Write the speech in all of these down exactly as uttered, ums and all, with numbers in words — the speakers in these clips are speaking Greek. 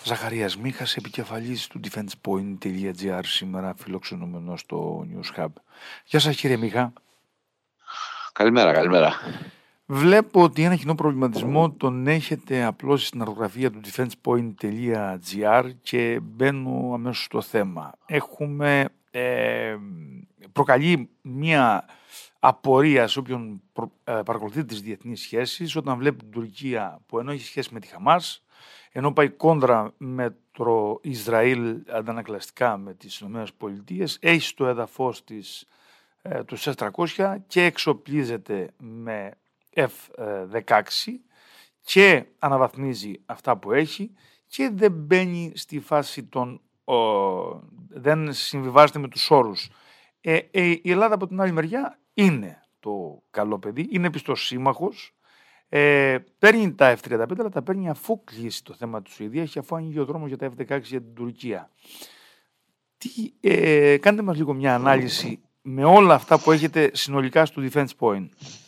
Ζαχαρίας Μίχας, επικεφαλής του defensepoint.gr, σήμερα φιλοξενούμενος στο News Hub. Γεια σας κύριε Μίχα. Καλημέρα, καλημέρα. Βλέπω ότι ένα κοινό προβληματισμό τον έχετε απλώσει στην αρθρογραφία του defensepoint.gr και μπαίνω αμέσως στο θέμα. Έχουμε ε, προκαλεί μία απορία σε όποιον προ, ε, παρακολουθεί τις διεθνείς σχέσεις όταν βλέπει την Τουρκία που ενώ έχει σχέση με τη Χαμάς, ενώ πάει κόντρα με το Ισραήλ αντανακλαστικά με τις ΗΠΑ, έχει στο έδαφος της ε, τους ες τριακόσια και εξοπλίζεται με εφ δεκαέξι και αναβαθμίζει αυτά που έχει και δεν μπαίνει στη φάση των ο, δεν συμβιβάζεται με τους όρους. Ε, ε, η Ελλάδα από την άλλη μεριά είναι το καλό παιδί, είναι πιστός σύμμαχος, ε, παίρνει τα εφ τριάντα πέντε αλλά τα παίρνει αφού κλείσει το θέμα του Σουηδία και αφού ανοίγει ο δρόμος για τα εφ δεκαέξι για την Τουρκία. Τι, ε, κάντε μας λίγο μια ανάλυση με όλα αυτά που έχετε συνολικά στο Defense Point.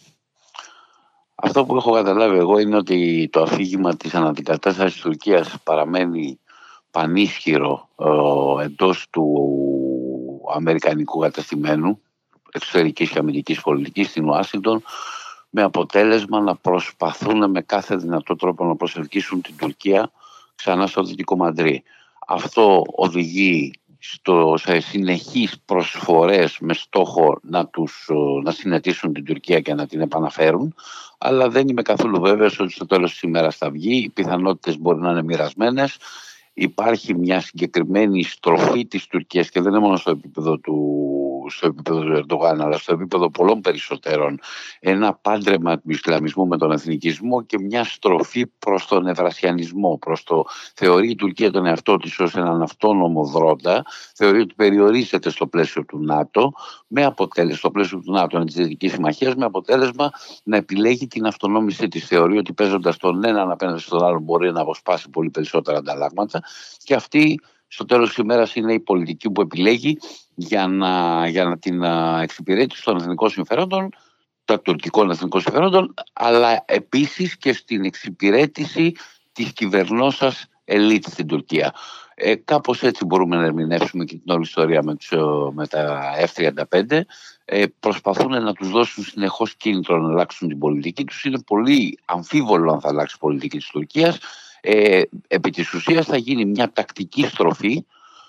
Αυτό που έχω καταλάβει εγώ είναι ότι το αφήγημα της αναντικατάστασης της Τουρκίας παραμένει πανίσχυρο ε, εντός του αμερικανικού κατεστημένου εξωτερικής και αμυντικής πολιτικής στην Ουάσιγκτον, με αποτέλεσμα να προσπαθούν με κάθε δυνατό τρόπο να προσελκύσουν την Τουρκία ξανά στο δυτικό Μαντρί. Αυτό οδηγεί στο, σε συνεχείς προσφορές με στόχο να, τους, να συνετίσουν την Τουρκία και να την επαναφέρουν, αλλά δεν είμαι καθόλου βέβαιος ότι στο τέλος της ημέρας θα βγει. Οι πιθανότητες μπορεί να είναι μοιρασμένες. Υπάρχει μια συγκεκριμένη στροφή της Τουρκίας και δεν είναι μόνο στο επίπεδο του, στο επίπεδο του Ερντογάν, αλλά στο επίπεδο πολλών περισσότερων, ένα πάντρεμα του Ισλαμισμού με τον εθνικισμό και μια στροφή προς τον ευρασιανισμό, προς το θεωρεί η Τουρκία τον εαυτό της ως έναν αυτόνομο δρόντα, θεωρεί ότι περιορίζεται στο πλαίσιο του ΝΑΤΟ, με αποτέλεσμα, στο πλαίσιο του ΝΑΤΟ της Δυτικής Συμμαχίας, με αποτέλεσμα να επιλέγει την αυτονόμησή της. Θεωρεί ότι παίζοντας τον έναν απέναντι στον άλλον μπορεί να αποσπάσει πολύ περισσότερα ανταλλάγματα. Και αυτή στο τέλος της ημέρας είναι η πολιτική που επιλέγει για να, για να την εξυπηρέτηση των εθνικών συμφερόντων, των τουρκικών εθνικών συμφερόντων, αλλά επίσης και στην εξυπηρέτηση της κυβερνώσας ελίτ στην Τουρκία. Ε, κάπως έτσι μπορούμε να ερμηνεύσουμε και την όλη ιστορία με, τους, με τα εφ τριάντα πέντε. Ε, προσπαθούν να τους δώσουν συνεχώς κίνητρο να αλλάξουν την πολιτική τους. Είναι πολύ αμφίβολο αν θα αλλάξει η πολιτική της Τουρκίας. Ε, επί της ουσίας θα γίνει μια τακτική στροφή,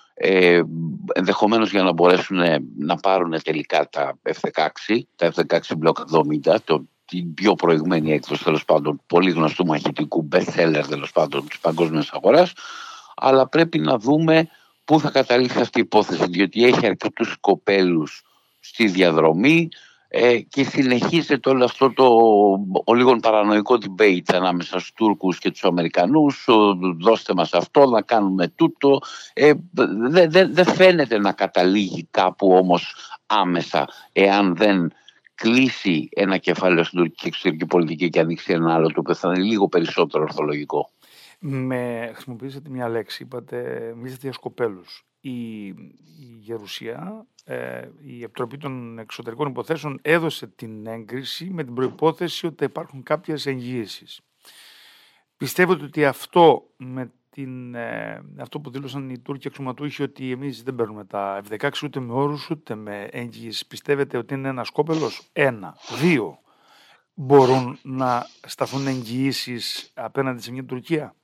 ε, ενδεχομένως για να μπορέσουν να πάρουν τελικά τα εφ δεκαέξι, τα εφ δεκαέξι Block εβδομήντα, το, την πιο προηγμένη έκδοση τέλος πάντων πολύ γνωστού μαχητικού best seller τέλος πάντων της παγκόσμιας αγοράς, αλλά πρέπει να δούμε πού θα καταλήξει αυτή η υπόθεση, διότι έχει αρκετούς κοπέλους στη διαδρομή. Ε, και συνεχίζεται όλο αυτό το ο λίγο παρανοϊκό debate ανάμεσα στους Τούρκους και τους Αμερικανούς. Δώστε μας αυτό, να κάνουμε τούτο. Ε, δεν δε, δε φαίνεται να καταλήγει κάπου όμως άμεσα, εάν δεν κλείσει ένα κεφάλαιο στην τουρκική εξωτερική πολιτική και ανοίξει ένα άλλο, το οποίο θα είναι λίγο περισσότερο ορθολογικό. Με χρησιμοποιήσατε μια λέξη, είπατε, μιλήσατε για σκοπέλους. Η, η Γερουσία, ε, η Επιτροπή των Εξωτερικών Υποθέσεων έδωσε την έγκριση με την προϋπόθεση ότι υπάρχουν κάποιες εγγυήσεις. Πιστεύετε ότι αυτό, με την, ε, αυτό που δήλωσαν οι Τούρκοι αξιωματούχοι, ότι εμείς δεν παίρνουμε τα εφ δεκαέξι ούτε με όρους ούτε με εγγυήσεις, πιστεύετε ότι είναι ένας σκόπελος? Ένα. Δύο. Μπορούν να σταθούν εγγυήσεις απέναντι σε μια Τουρκία?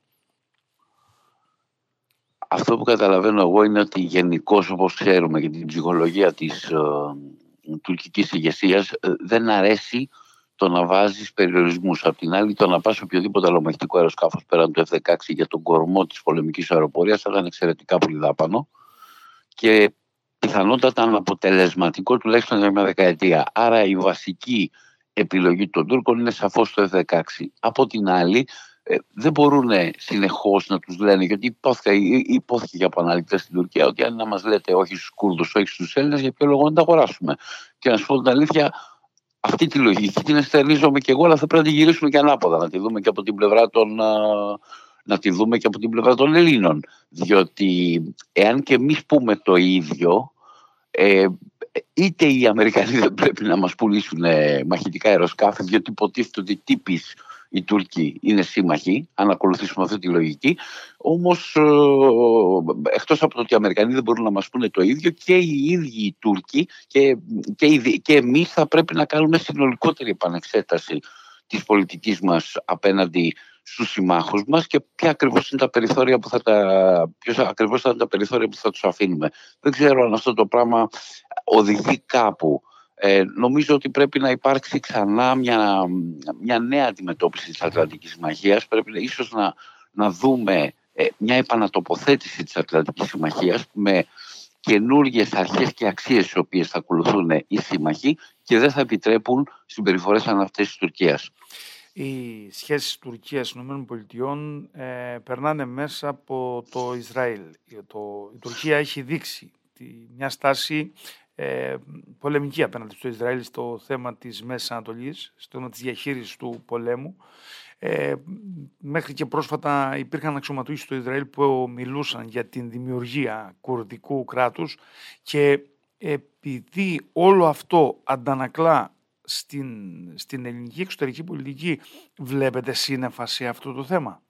Αυτό που καταλαβαίνω εγώ είναι ότι γενικώς, όπως ξέρουμε, για την ψυχολογία της ε, τουρκικής ηγεσίας, ε, δεν αρέσει το να βάζεις περιορισμούς. Απ' την άλλη, το να πας οποιοδήποτε αλλομαχητικό αεροσκάφος πέραν του εφ δεκαέξι για τον κορμό της πολεμικής αεροπορίας θα ήταν εξαιρετικά πολύ δάπανο και πιθανότατα αναποτελεσματικό τουλάχιστον για μια δεκαετία. Άρα η βασική επιλογή των Τούρκων είναι σαφώς το εφ δεκαέξι. Από την άλλη, Ε, δεν μπορούν συνεχώς να τους λένε, γιατί υπόθηκε, υπόθηκε για επαναληπτές στην Τουρκία ότι αν να μας λέτε όχι στους Κούρδους, όχι στους Έλληνες, για ποιο λόγο να τα αγοράσουμε. Και να σου πω την αλήθεια, αυτή τη λογική την εστερνίζομαι και εγώ, αλλά θα πρέπει να τη γυρίσουμε και ανάποδα, να τη δούμε και από την πλευρά των, να τη δούμε και από την πλευρά των Ελλήνων. Διότι εάν και εμείς πούμε το ίδιο, ε, είτε οι Αμερικανοί δεν πρέπει να μας πουλήσουν μαχητικά αεροσκάφη, διότι υποτίθεται ότι τύπης οι Τούρκοι είναι σύμμαχοι, αν ακολουθήσουμε αυτή τη λογική. Όμως, εκτός από το ότι οι Αμερικανοί δεν μπορούν να μας πούνε το ίδιο, και οι ίδιοι οι Τούρκοι και, και, οι, και εμείς θα πρέπει να κάνουμε συνολικότερη επανεξέταση της πολιτικής μας απέναντι στους συμμάχους μας και ποια ακριβώς είναι τα περιθώρια που θα τα, ποιος ακριβώς θα είναι τα περιθώρια που θα τους αφήνουμε. Δεν ξέρω αν αυτό το πράγμα οδηγεί κάπου. Ε, νομίζω ότι πρέπει να υπάρξει ξανά μια, μια νέα αντιμετώπιση της Ατλαντικής Συμμαχίας. Πρέπει ίσως να, να δούμε ε, μια επανατοποθέτηση της Ατλαντικής Συμμαχίας με καινούργιες αρχές και αξίες τις οποίες θα ακολουθούν οι σύμμαχοι και δεν θα επιτρέπουν συμπεριφορές σαν αυτές της Τουρκίας. Οι σχέσεις Τουρκίας-ΗΠΑ ε, περνάνε μέσα από το Ισραήλ. Το, η Τουρκία έχει δείξει τη, μια στάση ε, πολεμική απέναντι στο Ισραήλ στο θέμα της Μέσης Ανατολής, στο θέμα της διαχείρισης του πολέμου. Ε, μέχρι και πρόσφατα υπήρχαν αξιωματούχοι στο Ισραήλ που μιλούσαν για την δημιουργία κουρδικού κράτους και επειδή όλο αυτό αντανακλά στην, στην ελληνική εξωτερική πολιτική, βλέπετε σύννεφα σε αυτό το θέμα?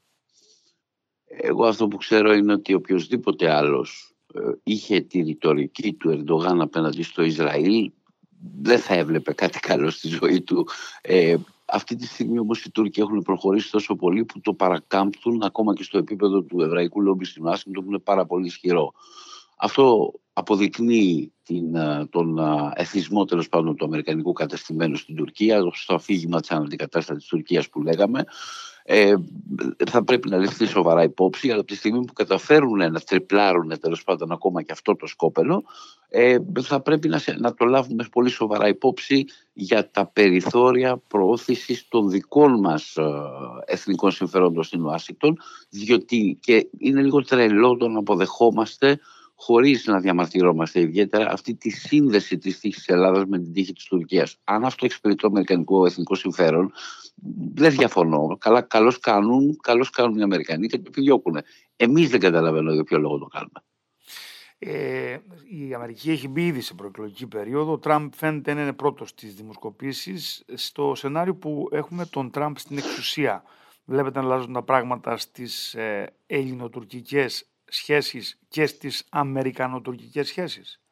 Εγώ αυτό που ξέρω είναι ότι οποιοσδήποτε άλλος ε, είχε τη ρητορική του Ερντογάν απέναντι στο Ισραήλ δεν θα έβλεπε κάτι καλό στη ζωή του. Ε, αυτή τη στιγμή όμως οι Τούρκοι έχουν προχωρήσει τόσο πολύ που το παρακάμπτουν ακόμα και στο επίπεδο του εβραϊκού λόμπι στην Ουάσιγκτον, που είναι πάρα πολύ ισχυρό. Αυτό αποδεικνύει την, τον εθισμό τέλος πάντων του αμερικανικού κατεστημένου στην Τουρκία, στο αφήγημα της αναντικατάστασης της Τουρκίας που λέγαμε. Ε, θα πρέπει να ληφθεί σοβαρά υπόψη, αλλά από τη στιγμή που καταφέρουν να τριπλάρουν τέλος πάντων ακόμα και αυτό το σκόπελο, ε, θα πρέπει να, να το λάβουμε πολύ σοβαρά υπόψη για τα περιθώρια προώθησης των δικών μας ε, εθνικών συμφερόντων στην Ουάσιγκτον, διότι και είναι λίγο τρελό το να αποδεχόμαστε χωρίς να διαμαρτυρόμαστε ιδιαίτερα αυτή τη σύνδεση της τύχης της Ελλάδας με την τύχη της Τουρκίας. Αν αυτό εξυπηρετεί το αμερικανικό εθνικό συμφέρον, δεν διαφωνώ. Καλά, καλώς κάνουν, καλώς κάνουν οι Αμερικανοί και το επιδιώκουν. Εμείς δεν καταλαβαίνω για ποιο λόγο το κάνουμε. Ε, η Αμερική έχει μπει ήδη σε προεκλογική περίοδο. Ο Τραμπ φαίνεται να είναι πρώτος στις δημοσκοπήσεις. Στο σενάριο που έχουμε τον Τραμπ στην εξουσία, βλέπετε να αλλάζουν τα πράγματα στις ε, ελληνοτουρκικές σχέσεις και στις αμερικανοτουρκικές σχέσεις?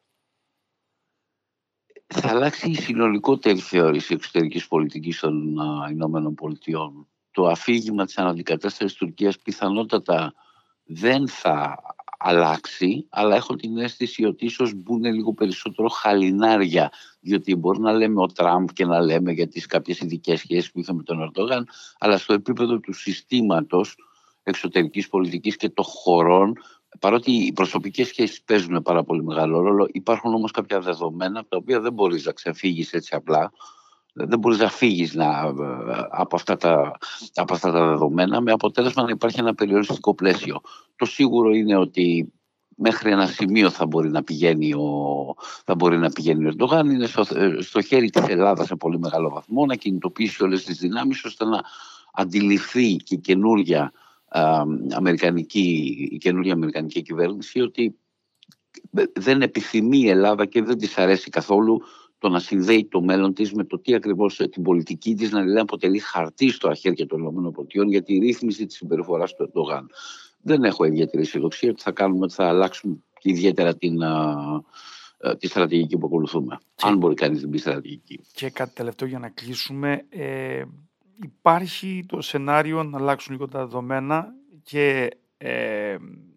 Θα αλλάξει η συνολικότερη θεώρηση εξωτερικής πολιτικής των Ηνωμένων Πολιτειών. Το αφήγημα της αναντικατάστασης της Τουρκίας πιθανότατα δεν θα αλλάξει, αλλά έχω την αίσθηση ότι ίσως μπουν λίγο περισσότερο χαλινάρια, διότι μπορεί να λέμε ο Τραμπ και να λέμε για τις κάποιες ειδικές σχέσεις που είχαμε με τον Ερντογάν, αλλά στο επίπεδο του συστήματος εξωτερικής πολιτικής και των χωρών, παρότι οι προσωπικές σχέσεις παίζουν πάρα πολύ μεγάλο ρόλο, υπάρχουν όμως κάποια δεδομένα από τα οποία δεν μπορείς να ξεφύγεις έτσι απλά. Δεν μπορείς να φύγεις να, από, αυτά τα, από αυτά τα δεδομένα, με αποτέλεσμα να υπάρχει ένα περιοριστικό πλαίσιο. Το σίγουρο είναι ότι μέχρι ένα σημείο θα μπορεί να πηγαίνει ο, θα μπορεί να πηγαίνει ο Ερντογάν. Είναι στο, στο χέρι της Ελλάδας σε πολύ μεγάλο βαθμό να κινητοποιήσει όλες τις δυνάμεις ώστε να αντιληφθεί και η καινούργια αμερικανική, η καινούργια αμερικανική κυβέρνηση ότι δεν επιθυμεί η Ελλάδα και δεν της αρέσει καθόλου το να συνδέει το μέλλον της με το τι ακριβώς την πολιτική της να δηλαδή αποτελεί χαρτί στο αχέρια των ΗΠΑ για τη ρύθμιση της συμπεριφοράς του Ερντογάν. Δεν έχω ιδιαίτερη αισιοδοξία ότι θα κάνουμε, ότι θα αλλάξουμε ιδιαίτερα την, α, τη στρατηγική που ακολουθούμε. Και, αν μπορεί κανείς να μπει στρατηγική. Και κάτι τελευταίο για να κλείσουμε. Ε, υπάρχει το σενάριο να αλλάξουν λίγο τα δεδομένα και ε, ε,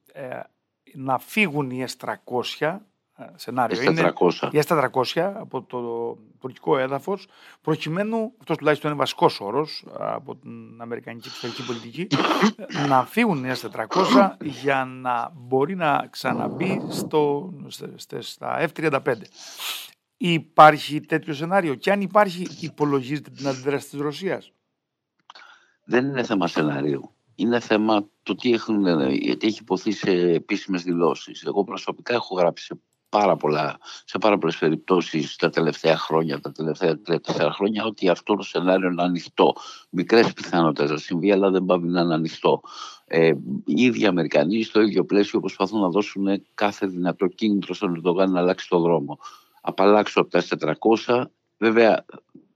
να φύγουν οι ες τριακόσια. Σενάριο ες τετρακόσια. Είναι οι ες τετρακόσια από το τουρκικό έδαφος, προκειμένου, αυτός τουλάχιστον είναι βασικός όρος από την αμερικανική εξωτερική πολιτική, να φύγουν οι ες τετρακόσια για να μπορεί να ξαναμπεί στο, στα εφ τριάντα πέντε. Υπάρχει τέτοιο σενάριο και αν υπάρχει, υπολογίζεται την αντίδραση της Ρωσίας? Δεν είναι θέμα σενάριου. Είναι θέμα το τι, έχουν, τι έχει υποθεί σε επίσημες δηλώσεις. Εγώ προσωπικά έχω γράψει σε πάρα, πολλά, σε πάρα πολλές περιπτώσεις τα τελευταία χρόνια, τα τελευταία τρία τέσσερα χρόνια, ότι αυτό το σενάριο είναι ανοιχτό. Μικρές πιθανότητες να συμβεί, αλλά δεν πάει να είναι ανοιχτό. Ε, οι ίδιοι Αμερικανοί στο ίδιο πλαίσιο προσπαθούν να δώσουν κάθε δυνατό κίνητρο στον Ερντογάν να αλλάξει το δρόμο. Απαλλάξω από τα ες τετρακόσια. Βέβαια,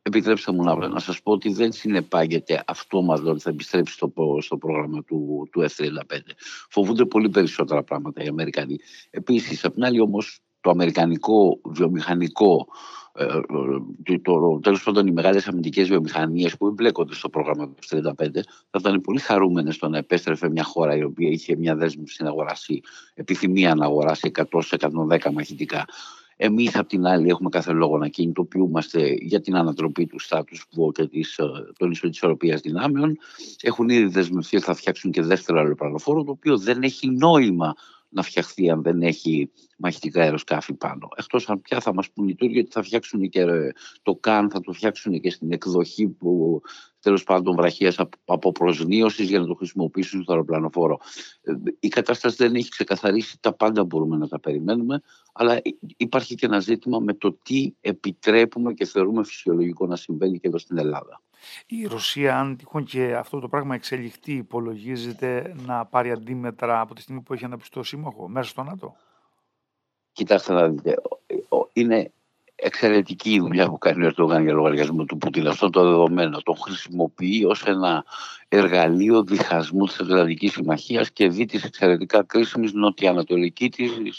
επιτρέψτε μου να, να σας πω ότι δεν συνεπάγεται αυτόματα ότι θα επιστρέψει στο, στο πρόγραμμα του, του εφ τριάντα πέντε. Φοβούνται πολύ περισσότερα πράγματα οι Αμερικανοί. Επίσης, απ' την άλλη όμως, το αμερικανικό βιομηχανικό, ε, το, το, τέλος πάντων οι μεγάλες αμυντικές βιομηχανίες που εμπλέκονται στο πρόγραμμα του εφ τριάντα πέντε θα ήταν πολύ χαρούμενες στο να επέστρεφε μια χώρα η οποία είχε μια δέσμευση να αγοράσει, επιθυμία να αγοράσει εκατό με εκατόν δέκα μαχητικά. Εμείς απ' την άλλη έχουμε κάθε λόγο να κινητοποιούμαστε για την ανατροπή του status quo και της, των ισορροπίας δυνάμεων. Έχουν ήδη δεσμευτεί ότι θα φτιάξουν και δεύτερο αεροπλανοφόρο, το οποίο δεν έχει νόημα να φτιαχθεί αν δεν έχει μαχητικά αεροσκάφη πάνω. Εκτός αν πια θα μας πούν οι Τούρκοι ότι θα φτιάξουν και το ΚΑΝ, θα το φτιάξουν και στην εκδοχή που τέλος πάντων βραχίας από προσνίωσης για να το χρησιμοποιήσουν στο αεροπλανοφόρο. Η κατάσταση δεν έχει ξεκαθαρίσει, τα πάντα μπορούμε να τα περιμένουμε, αλλά υπάρχει και ένα ζήτημα με το τι επιτρέπουμε και θεωρούμε φυσιολογικό να συμβαίνει και εδώ στην Ελλάδα. Η Ρωσία, αν τυχόν και αυτό το πράγμα εξελιχθεί, υπολογίζεται να πάρει αντίμετρα από τη στιγμή που έχει αναπτυχθεί σύμμαχο μέσα στο ΝΑΤΟ? Κοιτάξτε να δείτε, είναι εξαιρετική η δουλειά που κάνει ο Ερντογάν για λογαριασμό του Πούτιν. Αυτό το δεδομένο τον χρησιμοποιεί ως ένα εργαλείο διχασμού της Ατλαντικής Συμμαχίας και δι της εξαιρετικά κρίσιμης νοτιοανατολική της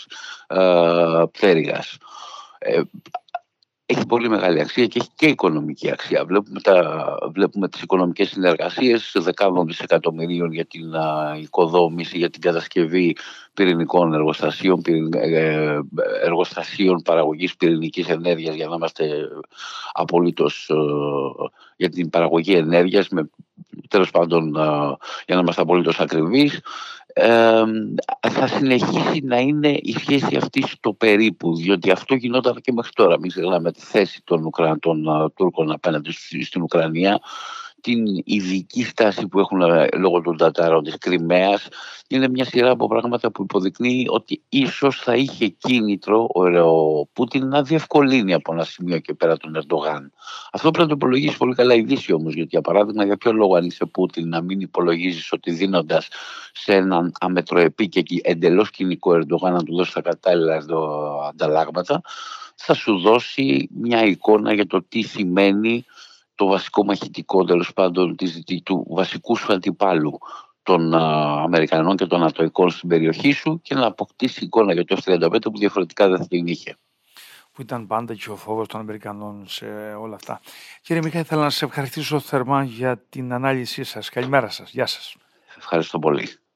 ε, πτέρυγας. Ε, έχει πολύ μεγάλη αξία και έχει και οικονομική αξία. Βλέπουμε, τα, βλέπουμε τις οικονομικές συνεργασίες δεκάδων δισεκατομμυρίων για την α, οικοδόμηση, για την κατασκευή πυρηνικών εργοστασίων, πυρην, ε, εργοστασίων παραγωγής πυρηνικής ενέργειας, για να είμαστε απολύτως ε, για την παραγωγή ενέργειας, με, τέλος πάντων ε, για να είμαστε απολύτως ακριβείς. Ε, θα συνεχίσει να είναι η σχέση αυτή στο περίπου, διότι αυτό γινόταν και μέχρι τώρα. Μην ξεχνάμε τη θέση των, Ουκρα... των uh, Τούρκων απέναντι στην Ουκρανία, την ειδική στάση που έχουν λόγω των Τατάρων της Κριμαίας. Είναι μια σειρά από πράγματα που υποδεικνύει ότι ίσως θα είχε κίνητρο ο, ο Πούτιν να διευκολύνει από ένα σημείο και πέρα τον Ερντογάν. Αυτό πρέπει να το υπολογίσει πολύ καλά η Δύση όμως, γιατί για παράδειγμα, για ποιο λόγο αν είσαι Πούτιν να μην υπολογίζεις ότι δίνοντας σε έναν αμετροεπή και εντελώς κοινικό Ερντογάν να του δώσει τα κατάλληλα ανταλλάγματα, θα σου δώσει μια εικόνα για το τι σημαίνει το βασικό μαχητικό, τέλος πάντων, του βασικού σου αντιπάλου των α, Αμερικανών και των Νατοικών στην περιοχή σου και να αποκτήσει εικόνα για το εφ τριάντα πέντε που διαφορετικά δεν θα την είχε. Που ήταν πάντα και ο φόβος των Αμερικανών σε όλα αυτά. Κύριε Μιχάλη, θέλω να σας ευχαριστήσω θερμά για την ανάλυση σας. Καλημέρα σας. Γεια σας. Ευχαριστώ πολύ.